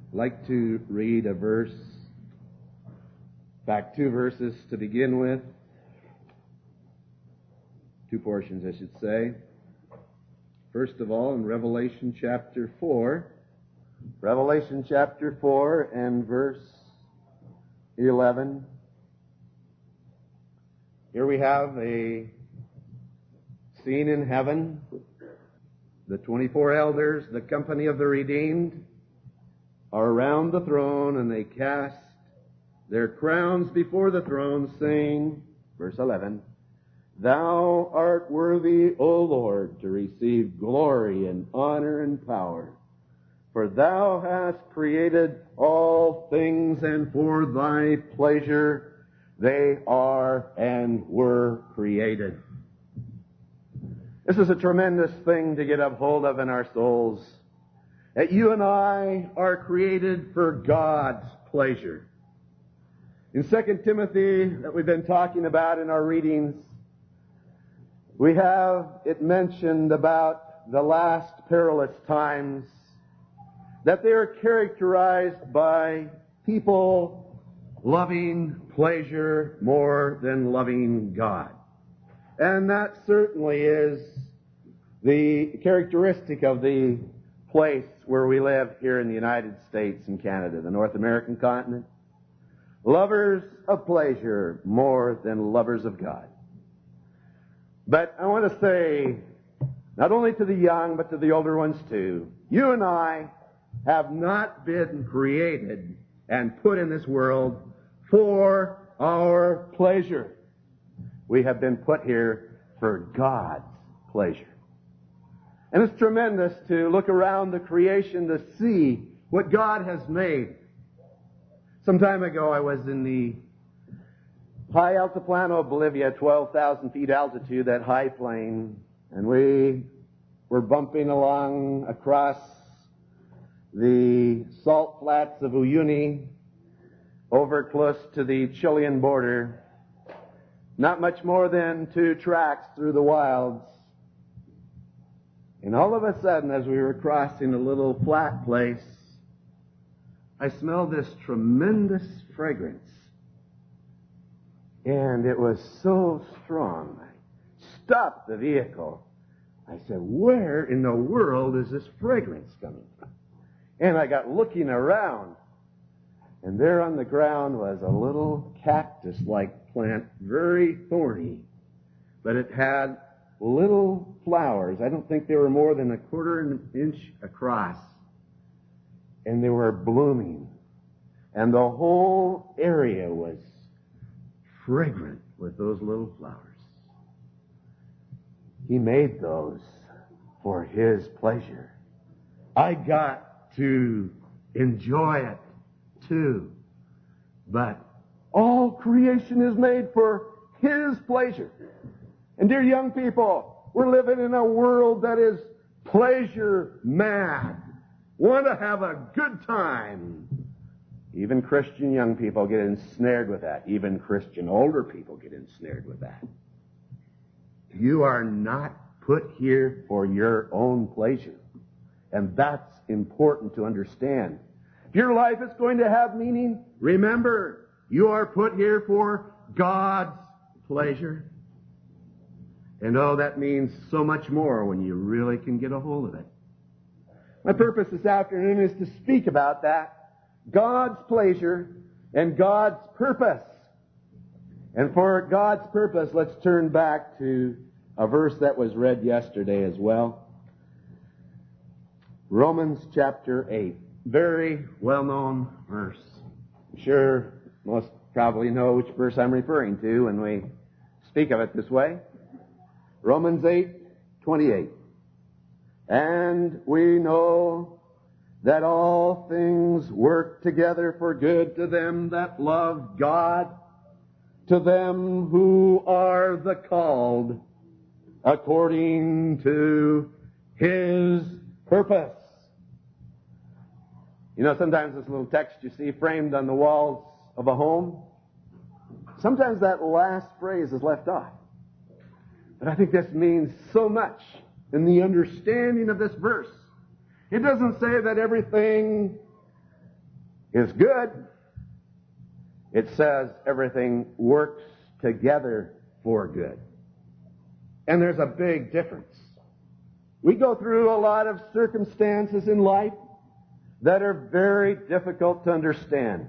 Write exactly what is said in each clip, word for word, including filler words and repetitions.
I'd like to read a verse, in fact, two verses to begin with. Two portions, I should say. First of all, in Revelation chapter four. Revelation chapter four and verse eleven. Here we have a scene in heaven. The twenty-four elders, the company of the redeemed, are around the throne, and they cast their crowns before the throne, saying, verse eleven, Thou art worthy, O Lord, to receive glory and honor and power, for Thou hast created all things, and for Thy pleasure they are and were created. This is a tremendous thing to get a hold of in our souls, that you and I are created for God's pleasure. In Second Timothy, that we've been talking about in our readings, we have it mentioned about the last perilous times, that they are characterized by people loving pleasure more than loving God. And that certainly is the characteristic of the place where we live here in the United States and Canada, the North American continent. Lovers of pleasure more than lovers of God. But I want to say, not only to the young, but to the older ones too, you and I have not been created and put in this world for our pleasure. We have been put here for God's pleasure. And it's tremendous to look around the creation to see what God has made. Some time ago I was in the high altiplano, Bolivia, twelve thousand feet altitude, that high plain, and we were bumping along across the salt flats of Uyuni over close to the Chilean border. Not much more than two tracks through the wilds. And all of a sudden, as we were crossing a little flat place, I smelled this tremendous fragrance. And it was so strong. I stopped the vehicle. I said, where in the world is this fragrance coming from? And I got looking around. And there on the ground was a little cactus-like plant, very thorny. But it had little flowers. I don't think they were more than a quarter of an inch across. And they were blooming. And the whole area was fragrant with those little flowers. He made those for His pleasure. I got to enjoy it too. But all creation is made for His pleasure. And dear young people, we're living in a world that is pleasure mad. Want to have a good time. Even Christian young people get ensnared with that. Even Christian older people get ensnared with that. You are not put here for your own pleasure. And that's important to understand. If your life is going to have meaning, remember, you are put here for God's pleasure. And oh, that means so much more when you really can get a hold of it. My purpose this afternoon is to speak about that. God's pleasure and God's purpose. And for God's purpose, let's turn back to a verse that was read yesterday as well. Romans chapter eight. Very well-known verse. I'm sure most probably know which verse I'm referring to when we speak of it this way. Romans eight twenty-eight. And we know that all things work together for good to them that love God, to them who are the called according to His purpose. You know, sometimes this little text you see framed on the walls of a home, sometimes that last phrase is left off. But I think this means so much in the understanding of this verse. It doesn't say that everything is good. It says everything works together for good. And there's a big difference. We go through a lot of circumstances in life that are very difficult to understand.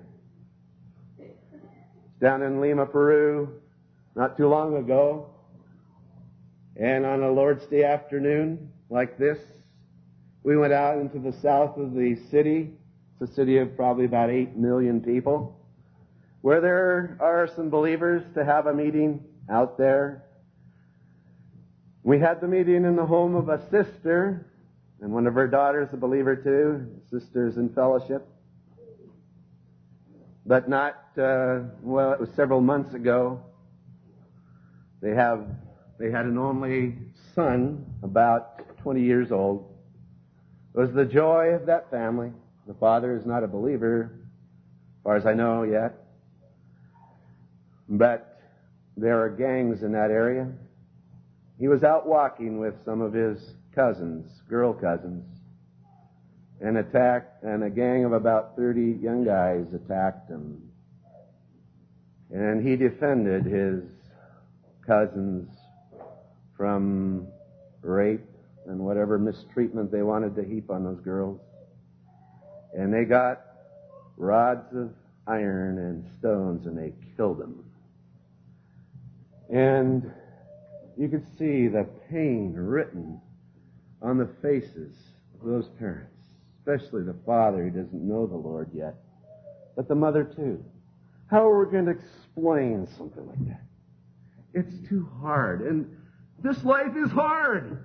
Down in Lima, Peru, not too long ago, and on a Lord's Day afternoon like this, we went out into the south of the city. It's a city of probably about eight million people, where there are some believers to have a meeting out there. We had the meeting in the home of a sister, and one of her daughters, a believer too, sisters in fellowship. But not, uh, well, it was several months ago. They have, they had an only son, about twenty years old. It was the joy of that family. The father is not a believer, as far as I know yet. But there are gangs in that area. He was out walking with some of his cousins, girl cousins, and attacked, and a gang of about thirty young guys attacked him. And he defended his cousins from rape and whatever mistreatment they wanted to heap on those girls. And they got rods of iron and stones, and they killed him. And you could see the pain written on the faces of those parents, especially the father who doesn't know the Lord yet, but the mother too. How are we going to explain something like that? It's too hard, and this life is hard.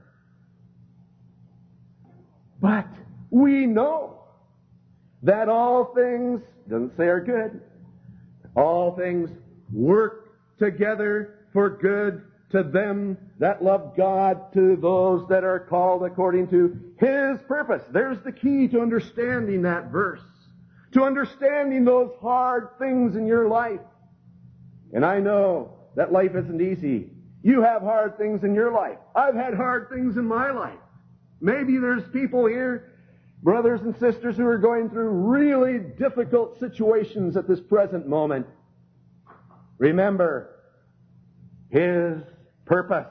But we know that all things, doesn't say are good, all things work together for good to them that love God, to those that are called according to His purpose. There's the key to understanding that verse, to understanding those hard things in your life. And I know that life isn't easy. You have hard things in your life. I've had hard things in my life. Maybe there's people here, brothers and sisters, who are going through really difficult situations at this present moment. Remember, His purpose.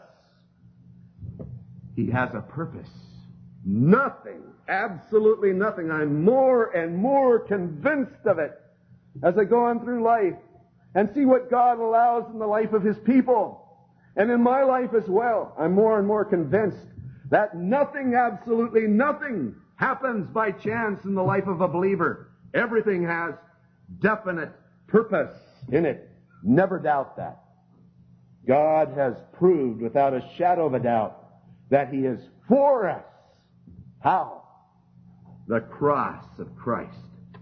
He has a purpose. Nothing, absolutely nothing. I'm more and more convinced of it as I go on through life and see what God allows in the life of His people. And in my life as well, I'm more and more convinced that nothing, absolutely nothing, happens by chance in the life of a believer. Everything has definite purpose in it. Never doubt that. God has proved without a shadow of a doubt that He is for us. How? The cross of Christ.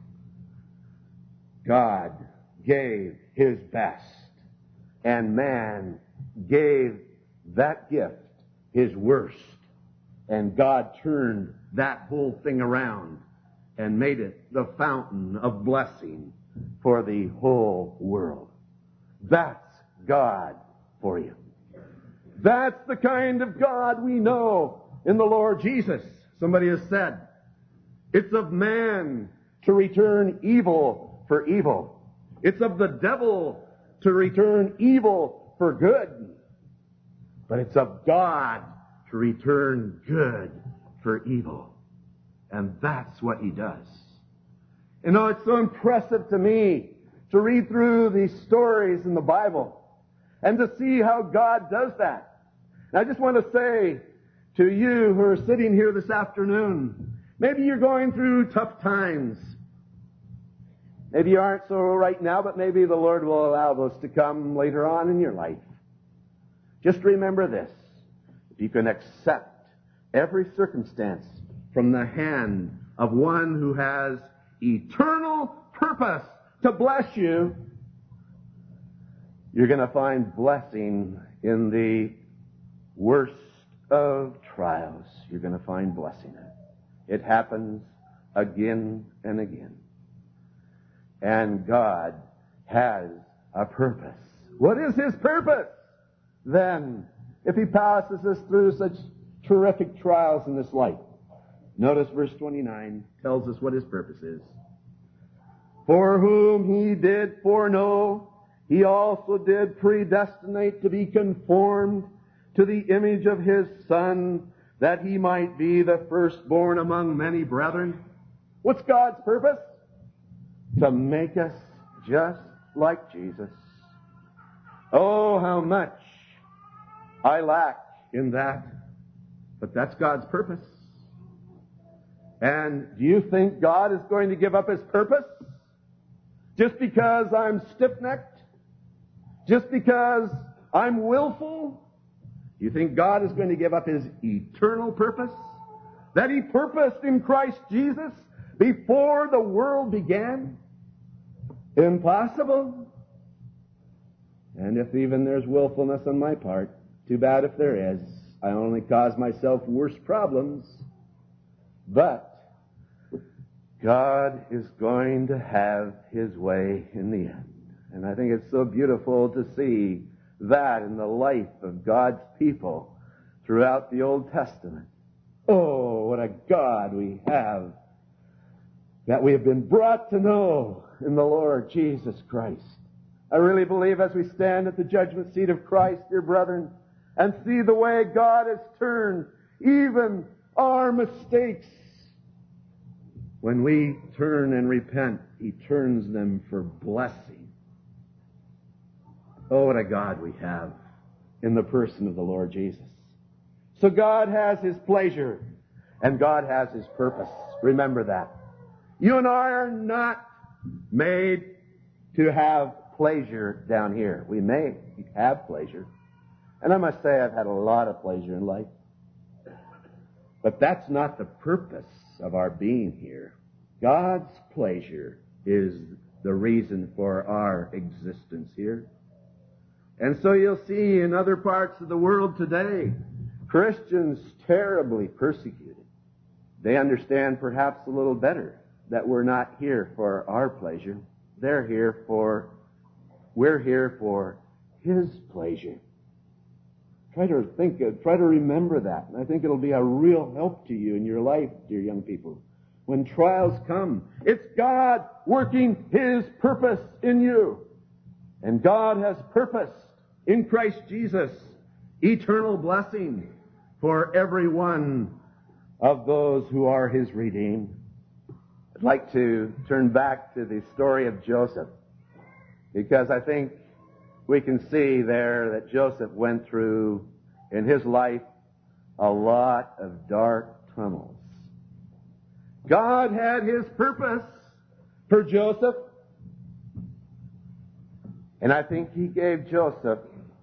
God gave His best, and man gave that gift his worst. And God turned that whole thing around and made it the fountain of blessing for the whole world. That's God for you. That's the kind of God we know in the Lord Jesus. Somebody has said, it's of man to return evil for evil. It's of the devil to return evil for good. But it's of God to return good for evil. And that's what He does. You know, it's so impressive to me to read through these stories in the Bible and to see how God does that. And I just want to say to you who are sitting here this afternoon, maybe you're going through tough times. Maybe you aren't so right now, but maybe the Lord will allow those to come later on in your life. Just remember this. If you can accept every circumstance from the hand of one who has eternal purpose to bless you, you're going to find blessing in the worst of trials. You're going to find blessing in it. It happens again and again. And God has a purpose. What is His purpose? Then, if He passes us through such terrific trials in this life. Notice verse twenty-nine tells us what His purpose is. For whom he did foreknow, he also did predestinate to be conformed to the image of his Son, that he might be the firstborn among many brethren. What's God's purpose? To make us just like Jesus. Oh, how much I lack in that. But that's God's purpose. And do you think God is going to give up his purpose? Just because I'm stiff-necked? Just because I'm willful? Do you think God is going to give up his eternal purpose that he purposed in Christ Jesus before the world began? Impossible. And if even there's willfulness on my part, too bad if there is. I only cause myself worse problems. But God is going to have his way in the end. And I think it's so beautiful to see that in the life of God's people throughout the Old Testament. Oh, what a God we have that we have been brought to know in the Lord Jesus Christ. I really believe as we stand at the judgment seat of Christ, dear brethren, and see the way God has turned even our mistakes, when we turn and repent, he turns them for blessing. Oh, what a God we have in the person of the Lord Jesus. So God has his pleasure, and God has his purpose. Remember that. You and I are not made to have pleasure down here. We may have pleasure. And I must say I've had a lot of pleasure in life. But that's not the purpose of our being here. God's pleasure is the reason for our existence here. And so you'll see in other parts of the world today, Christians terribly persecuted. They understand perhaps a little better that we're not here for our pleasure. They're here for, we're here for his pleasure. Try to think, try to remember that. And I think it'll be a real help to you in your life, dear young people. When trials come, it's God working his purpose in you. And God has purposed in Christ Jesus eternal blessing for every one of those who are his redeemed. I'd like to turn back to the story of Joseph, because I think we can see there that Joseph went through in his life a lot of dark tunnels. God had his purpose for Joseph, and I think he gave Joseph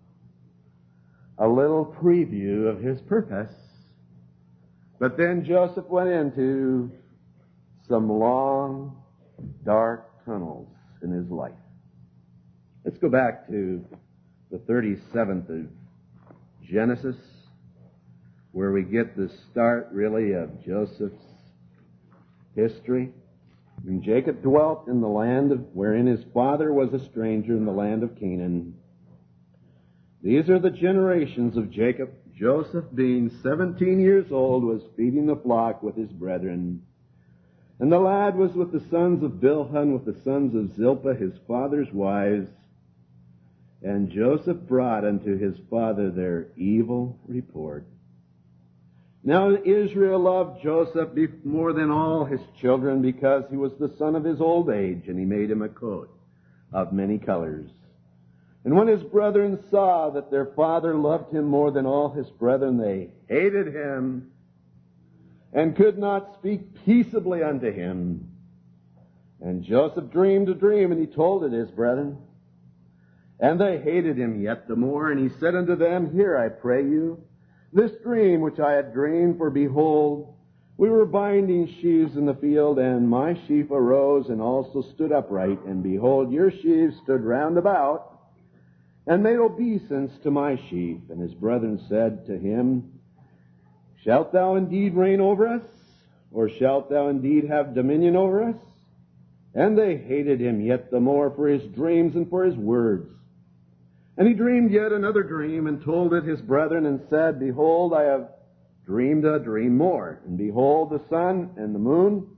a little preview of his purpose. But then Joseph went into some long, dark tunnels in his life. Let's go back to the thirty-seventh of Genesis, where we get the start, really, of Joseph's history. And Jacob dwelt in the land of, wherein his father was a stranger, in the land of Canaan. These are the generations of Jacob. Joseph, being seventeen years old, was feeding the flock with his brethren. And the lad was with the sons of Bilhah, with the sons of Zilpah, his father's wives. And Joseph brought unto his father their evil report. Now Israel loved Joseph more than all his children, because he was the son of his old age, and he made him a coat of many colors. And when his brethren saw that their father loved him more than all his brethren, they hated him and could not speak peaceably unto him. And Joseph dreamed a dream, and he told it his brethren. And they hated him yet the more, and he said unto them, Hear, I pray you, this dream which I had dreamed, for behold, we were binding sheaves in the field, and my sheaf arose and also stood upright, and behold, your sheaves stood round about, and made obeisance to my sheaf. And his brethren said to him, Shalt thou indeed reign over us? Or shalt thou indeed have dominion over us? And they hated him yet the more for his dreams and for his words. And he dreamed yet another dream, and told it his brethren, and said, Behold, I have dreamed a dream more. And behold, the sun and the moon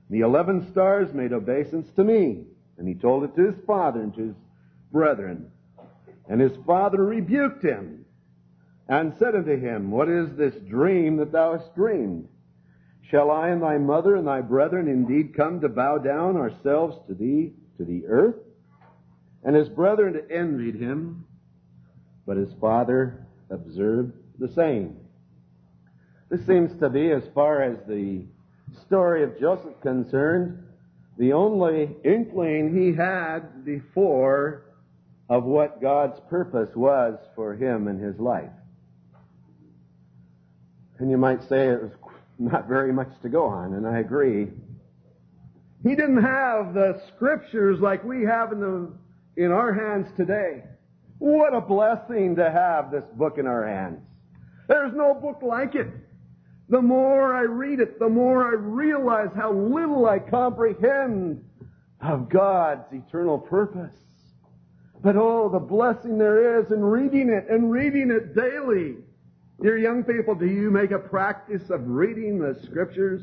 The eleven stars made obeisance to me. And he told it to his father and to his brethren. And his father rebuked him and said unto him, What is this dream that thou hast dreamed? Shall I and thy mother and thy brethren indeed come to bow down ourselves to thee, to the earth? And his brethren envied him, but his father observed the same. This seems to be, as far as the story of Joseph concerned, the only inkling he had before of what God's purpose was for him in his life. And you might say it was not very much to go on, and I agree. He didn't have the scriptures like we have in the in our hands today. What a blessing to have this book in our hands. There's no book like it. The more I read it, the more I realize how little I comprehend of God's eternal purpose. But oh, the blessing there is in reading it and reading it daily. Dear young people, do you make a practice of reading the Scriptures?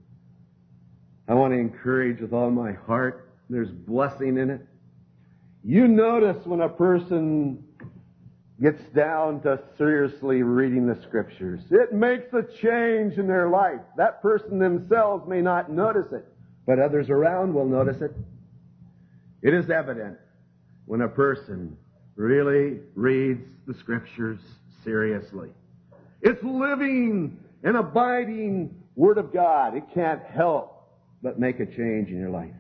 I want to encourage with all my heart. There's blessing in it. You notice when a person gets down to seriously reading the Scriptures. It makes a change in their life. That person themselves may not notice it, but others around will notice it. It is evident when a person really reads the Scriptures seriously. It's living and abiding Word of God. It can't help but make a change in your life.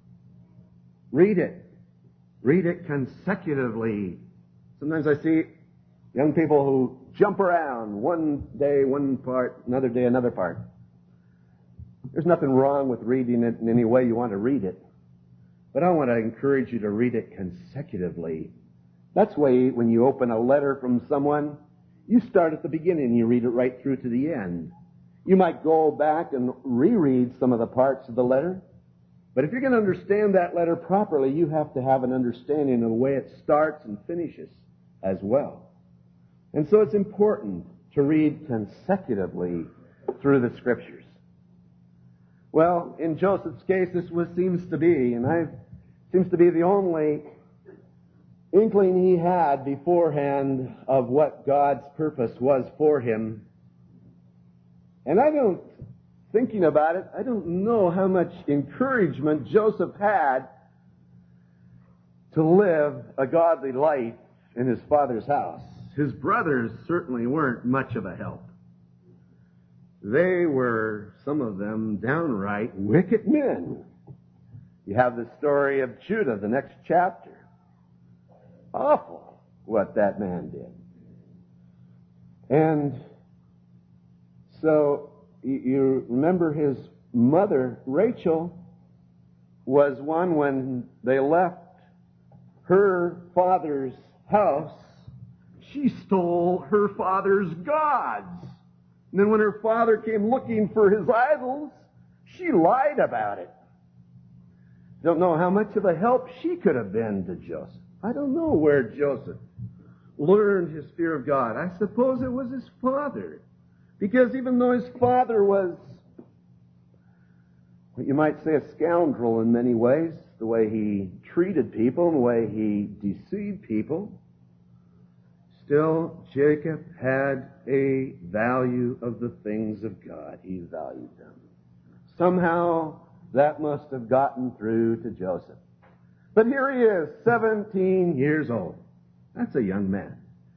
Read it. Read it consecutively. Sometimes I see young people who jump around one day, one part, another day, another part. There's nothing wrong with reading it in any way you want to read it. But I want to encourage you to read it consecutively. That's why when you open a letter from someone, you start at the beginning and you read it right through to the end. You might go back and reread some of the parts of the letter. But if you're going to understand that letter properly, you have to have an understanding of the way it starts and finishes as well. And so it's important to read consecutively through the Scriptures. Well, in Joseph's case, this was, seems to be, and I seems to be the only inkling he had beforehand of what God's purpose was for him. And I don't, thinking about it, I don't know how much encouragement Joseph had to live a godly life in his father's house. His brothers certainly weren't much of a help. They were, some of them, downright wicked men. You have the story of Judah, the next chapter. Awful what that man did. And so you remember his mother, Rachel, was one when they left her father's house. She stole her father's gods. And then when her father came looking for his idols, she lied about it. Don't know how much of a help she could have been to Joseph. I don't know where Joseph learned his fear of God. I suppose it was his father. Because even though his father was, what you might say, a scoundrel in many ways, the way he treated people and the way he deceived people, still Jacob had a value of the things of God. He valued them. Somehow that must have gotten through to Joseph. But here he is, seventeen years old. That's a young man.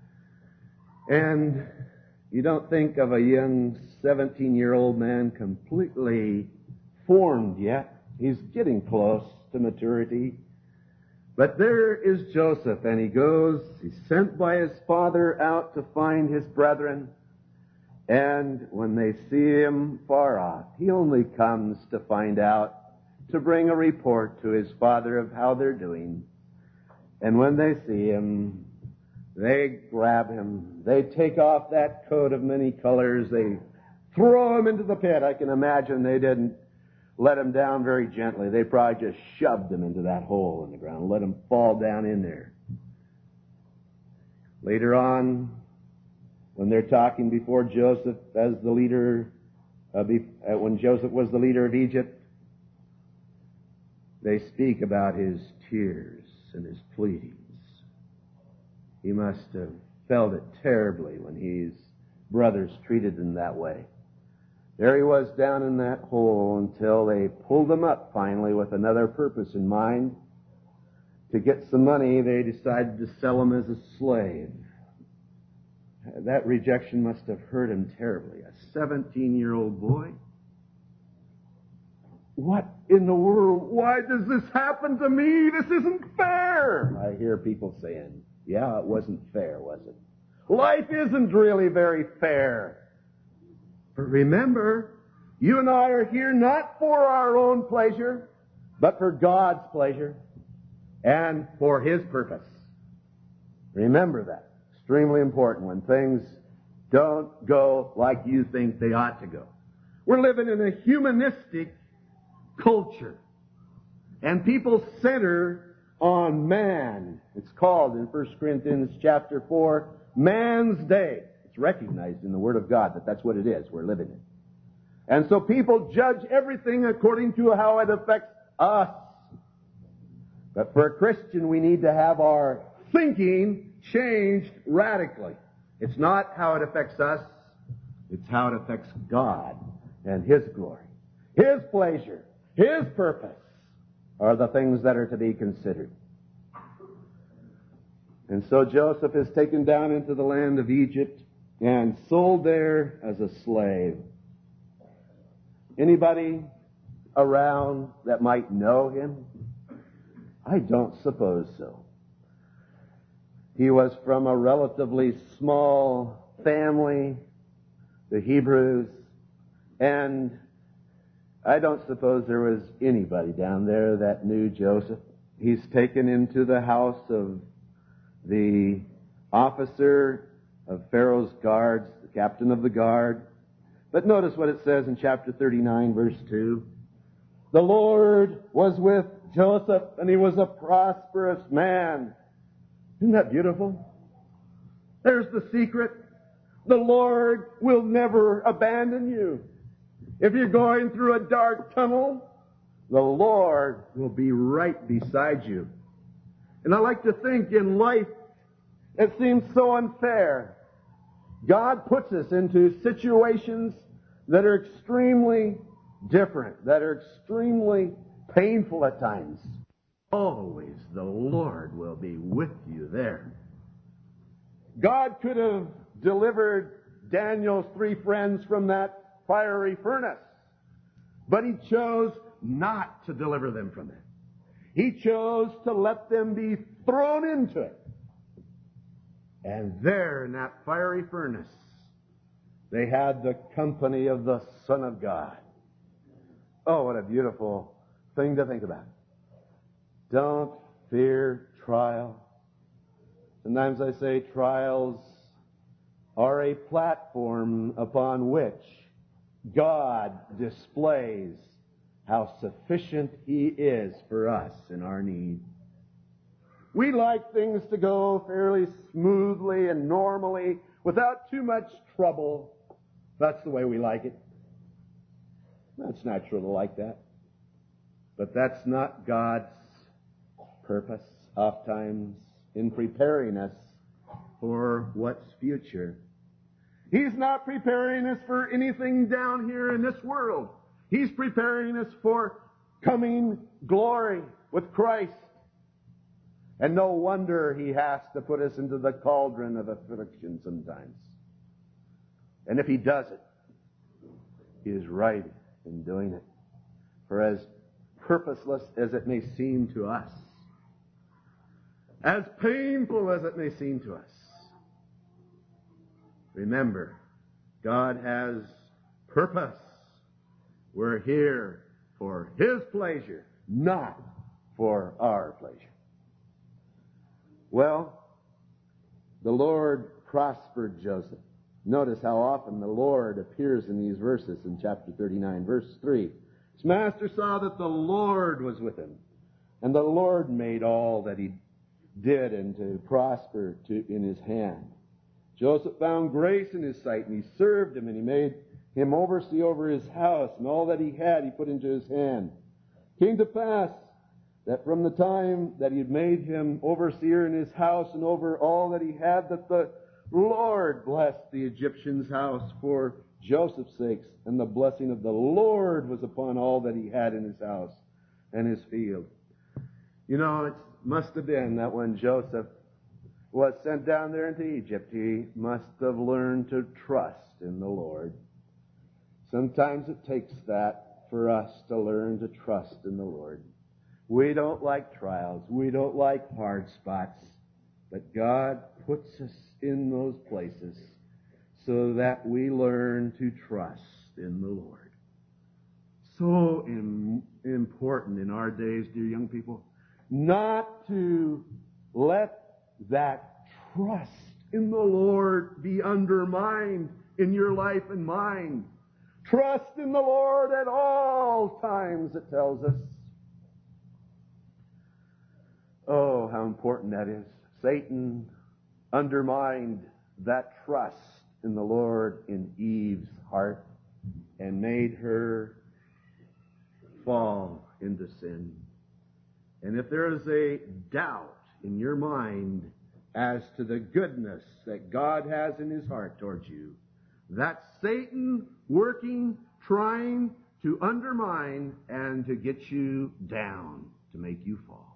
And you don't think of a young seventeen-year-old man completely formed yet. He's getting close to maturity. But there is Joseph, and he goes, he's sent by his father out to find his brethren. And when they see him far off, he only comes to find out, to bring a report to his father of how they're doing. And when they see him, they grab him. They take off that coat of many colors. They throw him into the pit. I can imagine they didn't let him down very gently. They probably just shoved him into that hole in the ground, let him fall down in there. Later on, when they're talking before Joseph as the leader, uh, be, uh, when Joseph was the leader of Egypt, they speak about his tears and his pleadings. He must have felt it terribly when his brothers treated him that way. There he was down in that hole until they pulled him up finally with another purpose in mind. To get some money, they decided to sell him as a slave. That rejection must have hurt him terribly. A seventeen-year-old boy. What in the world? Why does this happen to me? This isn't fair. I hear people saying, yeah, it wasn't fair, was it? Life isn't really very fair. But remember, you and I are here not for our own pleasure, but for God's pleasure and for His purpose. Remember that. Extremely important when things don't go like you think they ought to go. We're living in a humanistic culture, and people center on man. It's called in First Corinthians chapter four, man's day. It's recognized in the Word of God that that's what it is we're living in. And so people judge everything according to how it affects us. But for a Christian, we need to have our thinking changed radically. It's not how it affects us. It's how it affects God and His glory. His pleasure, His purpose are the things that are to be considered. And so Joseph is taken down into the land of Egypt and sold there as a slave. Anybody around that might know him? I don't suppose so. He was from a relatively small family, the Hebrews, and I don't suppose there was anybody down there that knew Joseph. He's taken into the house of the officer of Pharaoh's guards, the captain of the guard. But notice what it says in chapter thirty-nine, verse two. The Lord was with Joseph, and he was a prosperous man. Isn't that beautiful? There's the secret. The Lord will never abandon you. If you're going through a dark tunnel, the Lord will be right beside you. And I like to think in life, it seems so unfair. God puts us into situations that are extremely different, that are extremely painful at times. Always the Lord will be with you there. God could have delivered Daniel's three friends from that fiery furnace, but He chose not to deliver them from it. He chose to let them be thrown into it. And there in that fiery furnace, they had the company of the Son of God. Oh, what a beautiful thing to think about. Don't fear trial. Sometimes I say trials are a platform upon which God displays how sufficient He is for us in our need. We like things to go fairly smoothly and normally without too much trouble. That's the way we like it. That's natural to like that. But that's not God's purpose, oftentimes, in preparing us for what's future. He's not preparing us for anything down here in this world. He's preparing us for coming glory with Christ. And no wonder He has to put us into the cauldron of affliction sometimes. And if He does it, He is right in doing it. For as purposeless as it may seem to us, as painful as it may seem to us, remember, God has purpose. We're here for His pleasure, not for our pleasure. Well, the Lord prospered Joseph. Notice how often the Lord appears in these verses in chapter thirty-nine, verse three. His master saw that the Lord was with him, and the Lord made all that he did and to prosper to, in his hand. Joseph found grace in his sight, and he served him, and he made him oversee over his house, and all that he had he put into his hand. It came to pass that from the time that he had made him overseer in his house and over all that he had, that the Lord blessed the Egyptian's house for Joseph's sakes, and the blessing of the Lord was upon all that he had in his house and his field. You know, it must have been that when Joseph was sent down there into Egypt, he must have learned to trust in the Lord. Sometimes it takes that for us to learn to trust in the Lord. We don't like trials. We don't like hard spots. But God puts us in those places so that we learn to trust in the Lord. So im- important in our days, dear young people, not to let that trust in the Lord be undermined in your life and mine. Trust in the Lord at all times, it tells us. Oh, how important that is. Satan undermined that trust in the Lord in Eve's heart and made her fall into sin. And if there is a doubt in your mind as to the goodness that God has in his heart towards you, that's Satan working, trying to undermine and to get you down, to make you fall.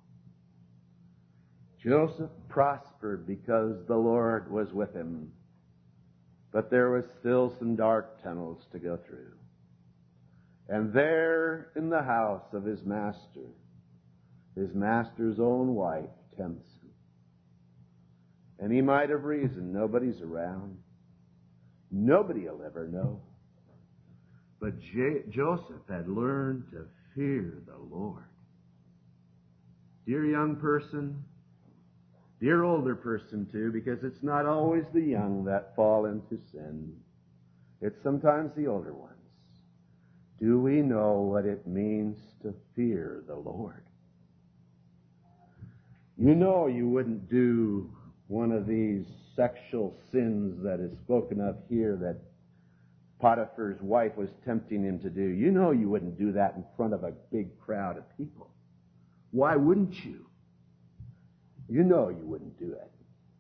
Joseph prospered because the Lord was with him, but there was still some dark tunnels to go through. And there in the house of his master, his master's own wife tempts him. And he might have reasoned, nobody's around. Nobody will ever know. But J- Joseph had learned to fear the Lord. Dear young person, dear older person too, because it's not always the young that fall into sin. It's sometimes the older ones. Do we know what it means to fear the Lord? You know you wouldn't do one of these sexual sins that is spoken of here that Potiphar's wife was tempting him to do. You know you wouldn't do that in front of a big crowd of people. Why wouldn't you? You know you wouldn't do it.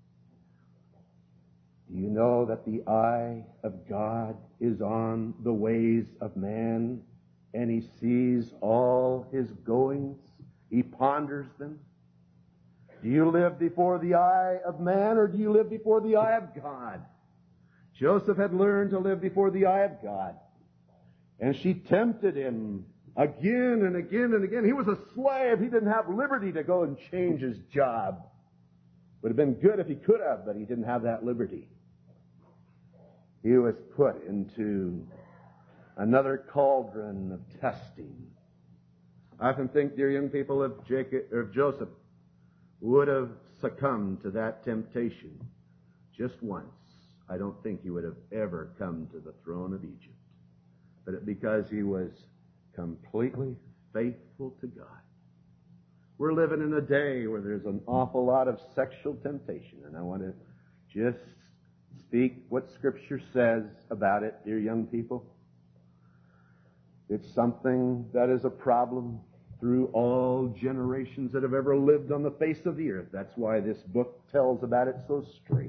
Do you know that the eye of God is on the ways of man, and he sees all his goings? He ponders them. Do you live before the eye of man, or do you live before the eye of God? Joseph had learned to live before the eye of God. And she tempted him again and again and again. He was a slave. He didn't have liberty to go and change his job. Would have been good if he could have, but he didn't have that liberty. He was put into another cauldron of testing. I often think, dear young people, if, Jacob, or if Joseph would have succumbed to that temptation just once, I don't think he would have ever come to the throne of Egypt. But because he was completely faithful to God. We're living in a day where there's an awful lot of sexual temptation, and I want to just speak what Scripture says about it, dear young people. It's something that is a problem through all generations that have ever lived on the face of the earth. That's why this book tells about it so straight.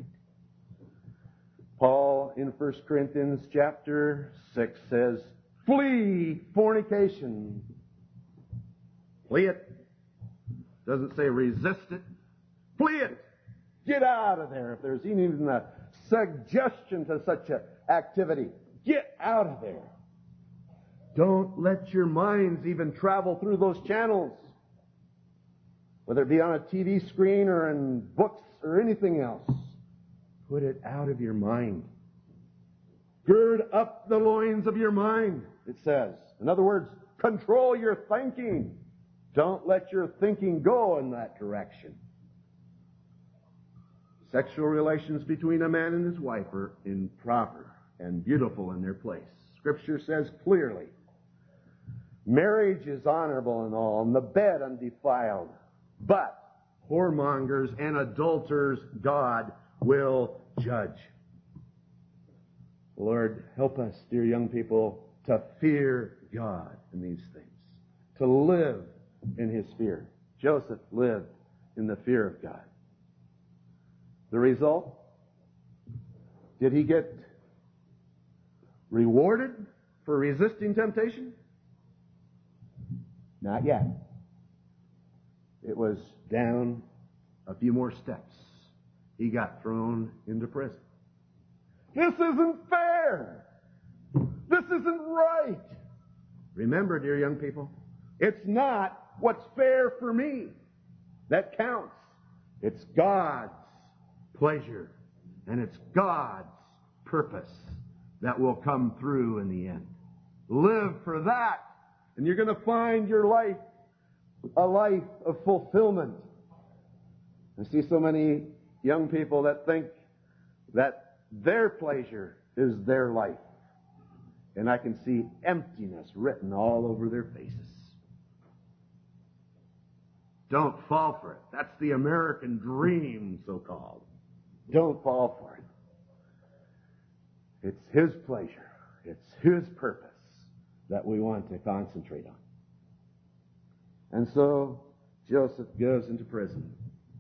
Paul in First Corinthians chapter six says, flee fornication. Flee it. Doesn't say resist it. Flee it. Get out of there. If there's even a suggestion to such an activity, get out of there. Don't let your minds even travel through those channels, whether it be on a T V screen or in books or anything else. Put it out of your mind. Gird up the loins of your mind, it says. In other words, control your thinking. Don't let your thinking go in that direction. Sexual relations between a man and his wife are improper and beautiful in their place. Scripture says clearly, marriage is honorable and all, and the bed undefiled. But whoremongers and adulterers God will judge. Lord, help us, dear young people, to fear God in these things, to live in His fear. Joseph lived in the fear of God. The result? Did he get rewarded for resisting temptation? Not yet. It was down a few more steps. He got thrown into prison. This isn't fair. This isn't right. Remember, dear young people, it's not what's fair for me that counts. It's God's pleasure and it's God's purpose that will come through in the end. Live for that, and you're going to find your life a life of fulfillment. I see so many young people that think that their pleasure is their life. And I can see emptiness written all over their faces. Don't fall for it. That's the American dream, so-called. Don't fall for it. It's His pleasure. It's His purpose that we want to concentrate on. And so Joseph goes into prison.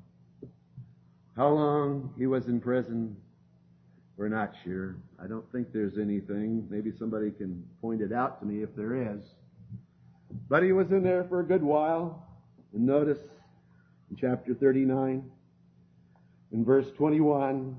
How long he was in prison, we're not sure. I don't think there's anything. Maybe somebody can point it out to me if there is. But he was in there for a good while. And notice in chapter thirty-nine, in verse twenty-one,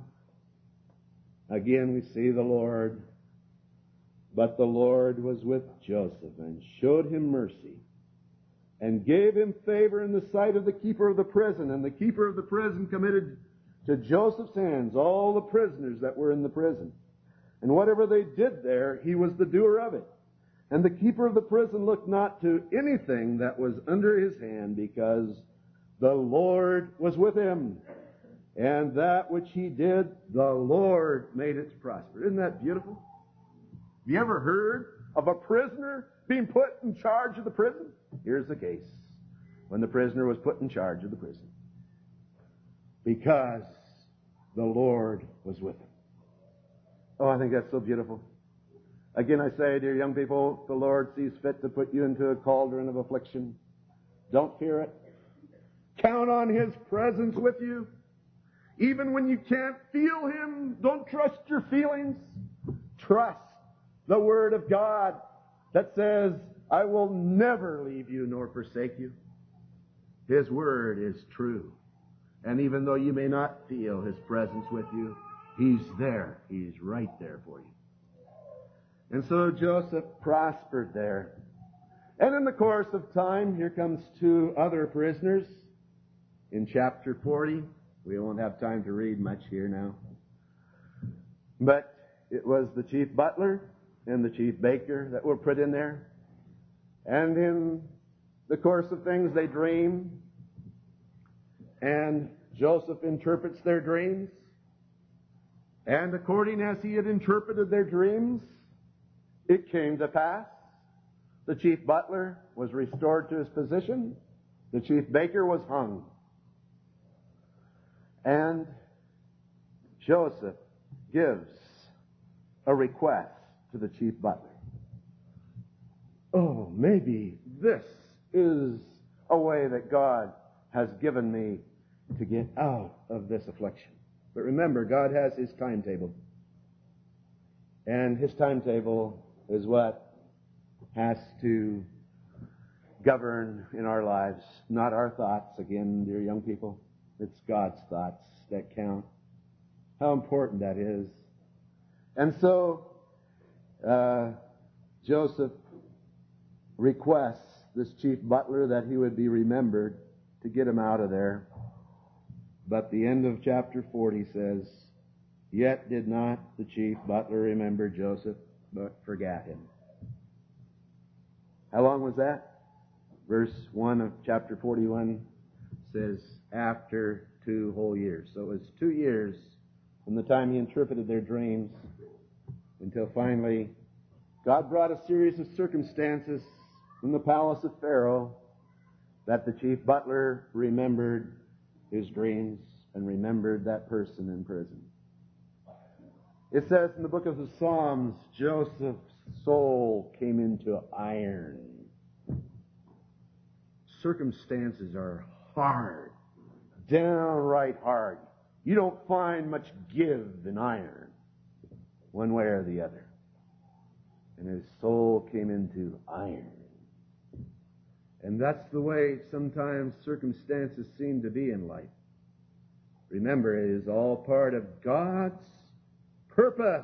again we see the Lord. But the Lord was with Joseph and showed him mercy and gave him favor in the sight of the keeper of the prison. And the keeper of the prison committed to Joseph's hands all the prisoners that were in the prison. And whatever they did there, he was the doer of it. And the keeper of the prison looked not to anything that was under his hand, because the Lord was with him. And that which he did, the Lord made it to prosper. Isn't that beautiful? Have you ever heard of a prisoner being put in charge of the prison? Here's the case when the prisoner was put in charge of the prison. Because the Lord was with him. Oh, I think that's so beautiful. Again, I say, dear young people, the Lord sees fit to put you into a cauldron of affliction. Don't fear it. Count on His presence with you. Even when you can't feel Him, don't trust your feelings. Trust the Word of God that says, I will never leave you nor forsake you. His Word is true. And even though you may not feel His presence with you, He's there. He's right there for you. And so Joseph prospered there. And in the course of time, here comes two other prisoners in chapter forty. We won't have time to read much here now. But it was the chief butler and the chief baker that were put in there. And in the course of things, they dream. And Joseph interprets their dreams. And according as he had interpreted their dreams, it came to pass. The chief butler was restored to his position. The chief baker was hung. And Joseph gives a request to the chief butler. Oh, maybe this is a way that God has given me to get out of this affliction. But remember, God has His timetable. And His timetable is what has to govern in our lives, not our thoughts. Again, dear young people, it's God's thoughts that count. How important that is. And so, uh, Joseph requests this chief butler that he would be remembered to get him out of there. But the end of chapter forty says, Yet did not the chief butler remember Joseph, but forgot him. How long was that? Verse one of chapter forty-one says, after two whole years. So it was two years from the time he interpreted their dreams until finally God brought a series of circumstances from the palace of Pharaoh that the chief butler remembered his dreams and remembered that person in prison. It says in the book of the Psalms, Joseph's soul came into iron. Circumstances are hard. Downright hard. You don't find much give in iron, one way or the other. And his soul came into iron. And that's the way sometimes circumstances seem to be in life. Remember, it is all part of God's purpose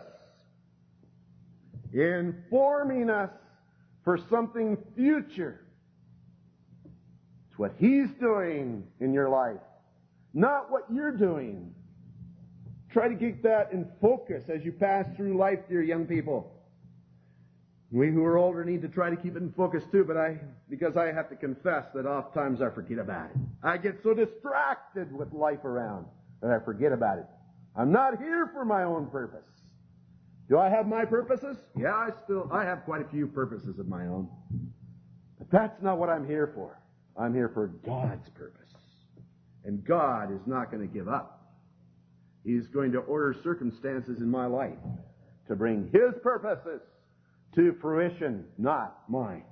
in forming us for something future. It's what He's doing in your life, not what you're doing. Try to keep that in focus as you pass through life, dear young people. We who are older need to try to keep it in focus too, but I, because I have to confess that oftentimes I forget about it. I get so distracted with life around that I forget about it. I'm not here for my own purpose. Do I have my purposes? Yeah, I still, I have quite a few purposes of my own. But that's not what I'm here for. I'm here for God's purpose. And God is not going to give up. He's going to order circumstances in my life to bring His purposes to fruition, not mine.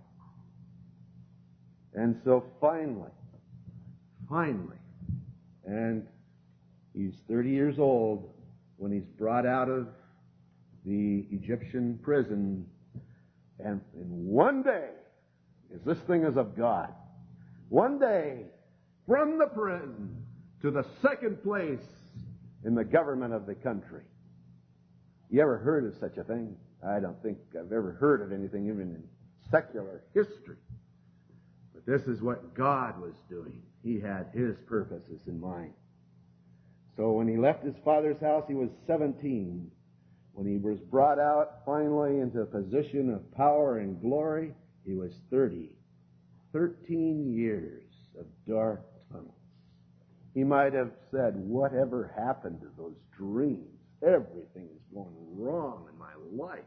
And so finally, finally, and he's thirty years old when he's brought out of the Egyptian prison, and in one day, because this thing is of God, one day, from the prison to the second place in the government of the country. You ever heard of such a thing? I don't think I've ever heard of anything even in secular history. But this is what God was doing. He had His purposes in mind. So when he left his father's house, he was seventeen. When he was brought out finally into a position of power and glory, he was thirty. Thirteen years of dark tunnels. He might have said, whatever happened to those dreams? Everything is going wrong in my life.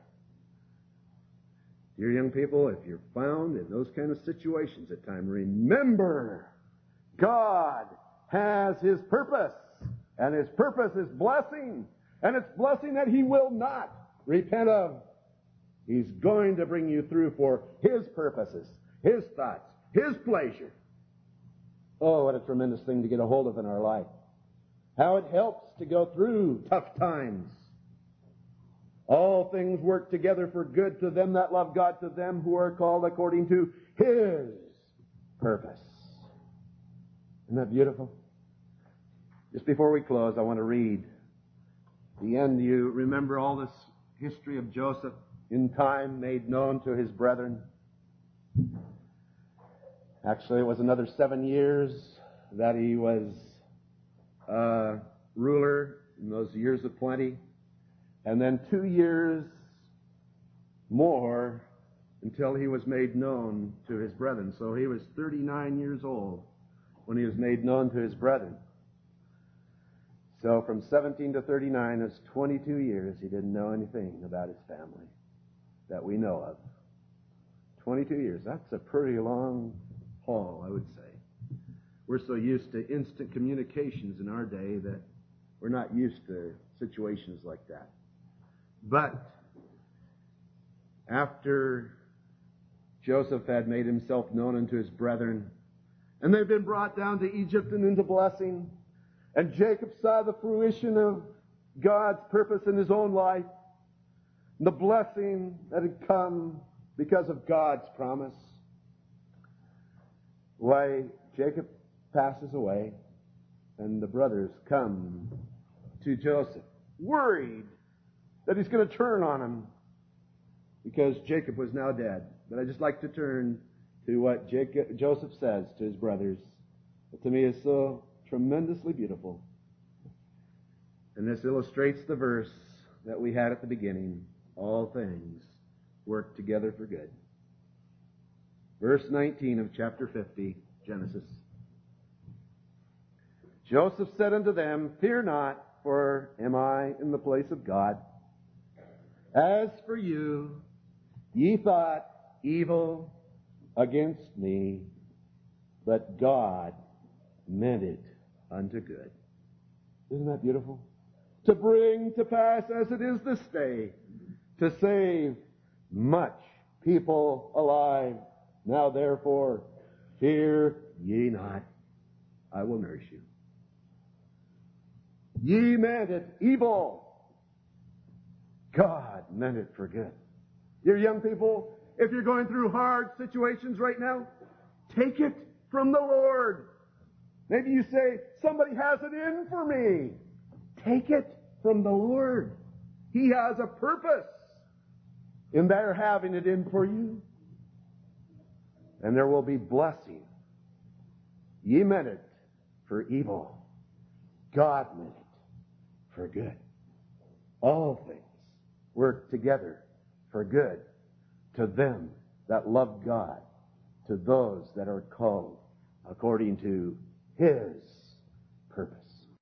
Dear young people, if you're found in those kind of situations at times, remember, God has His purpose. And His purpose is blessing. And it's blessing that He will not repent of. He's going to bring you through for His purposes, His thoughts, His pleasure. Oh, what a tremendous thing to get a hold of in our life. How it helps to go through tough times. All things work together for good to them that love God, to them who are called according to His purpose. Isn't that beautiful? Just before we close, I want to read the end. You remember all this history of Joseph in time made known to his brethren. Actually, it was another seven years that he was uh, ruler in those years of plenty. And then two years more until he was made known to his brethren. So he was thirty-nine years old when he was made known to his brethren. So from seventeen to thirty-nine is twenty-two years he didn't know anything about his family that we know of. twenty-two years. That's a pretty long haul, I would say. We're so used to instant communications in our day that we're not used to situations like that. But after Joseph had made himself known unto his brethren, and they've been brought down to Egypt and into blessing, and Jacob saw the fruition of God's purpose in his own life, the blessing that had come because of God's promise. Why, Jacob passes away, and the brothers come to Joseph, worried that he's going to turn on him because Jacob was now dead. But I'd just like to turn to what Jacob, Joseph says to his brothers. That to me is so tremendously beautiful. And this illustrates the verse that we had at the beginning. All things work together for good. Verse nineteen of chapter fifty, Genesis. Joseph said unto them, Fear not, for am I in the place of God? As for you, ye thought evil against me, but God meant it unto good. Isn't that beautiful? To bring to pass as it is this day, to save much people alive. Now therefore, fear ye not. I will nourish you. Ye meant it evil. God meant it for good. Dear young people, if you're going through hard situations right now, take it from the Lord. Maybe you say, somebody has it in for me. Take it from the Lord. He has a purpose in their having it in for you. And there will be blessing. Ye meant it for evil. God meant it for good. All things work together for good to them that love God, to those that are called according to His purpose.